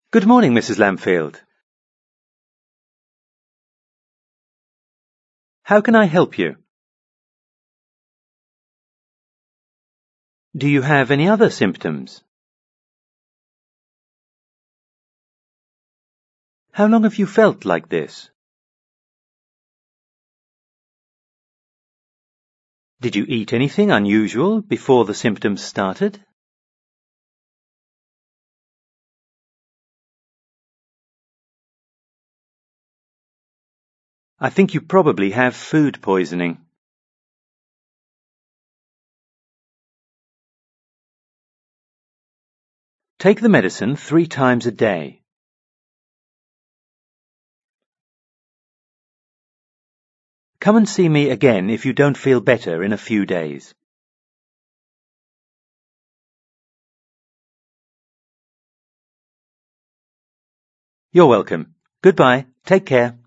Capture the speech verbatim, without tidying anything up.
Good morning, Missus Lamfield. How can I help you? Do you have any other symptoms? How long have you felt like this? Did you eat anything unusual before the symptoms started? I think you probably have food poisoning. Take the medicine three times a day. Come and see me again if you don't feel better in a few days. You're welcome. Goodbye. Take care.